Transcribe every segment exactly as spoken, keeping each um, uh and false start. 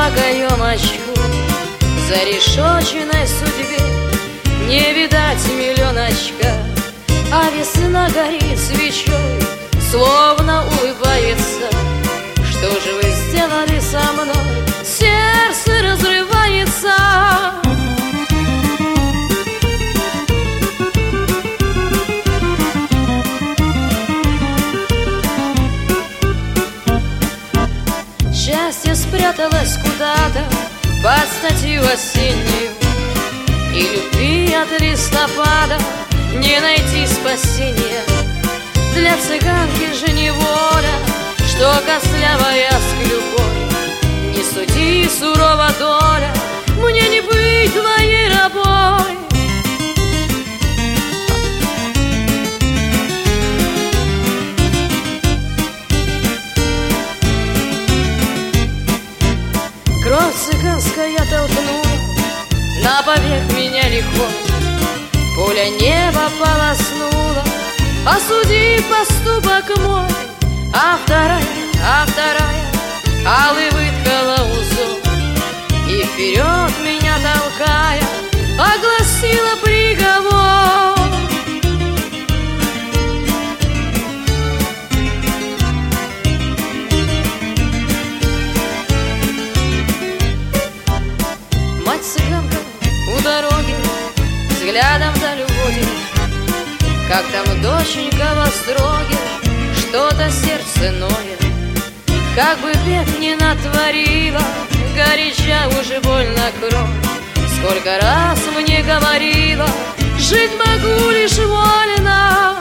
по каемочку, за решетчиной судьбе не видать миллионочка, а весна горит свечой, словно улыбается. Что же вы сделали со мной? Сердце разрывается. Счастье спряталось куда-то под статью осеннюю, и любви от листопада не найти спасения. Для цыганки же неволя, что костлявая с клюкой. Не суди, сурова доля, мне не быть твоей рабой. Кровь цыганская толкнула на побег меня легко, пуля неба полоснула, осуди поступок мой. А вторая, а вторая алый выткала узор, и вперед меня толкая огласила приговор. Мать-цыганка у дороги взглядом даль уводит, как там доченька в остроге, что-то сердце ноет. Как бы бед не натворила, горяча уже больно кровь. Сколько раз мне говорила, жить могу лишь вольно.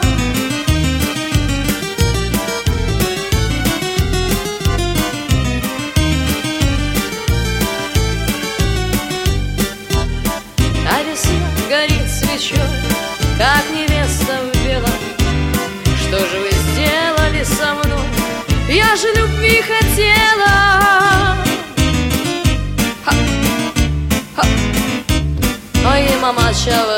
А весна горит свечой, как невеста в белом. Что же вы сделали со мной? Я же любви хотела. Ха, ха. Ой, мама, чава.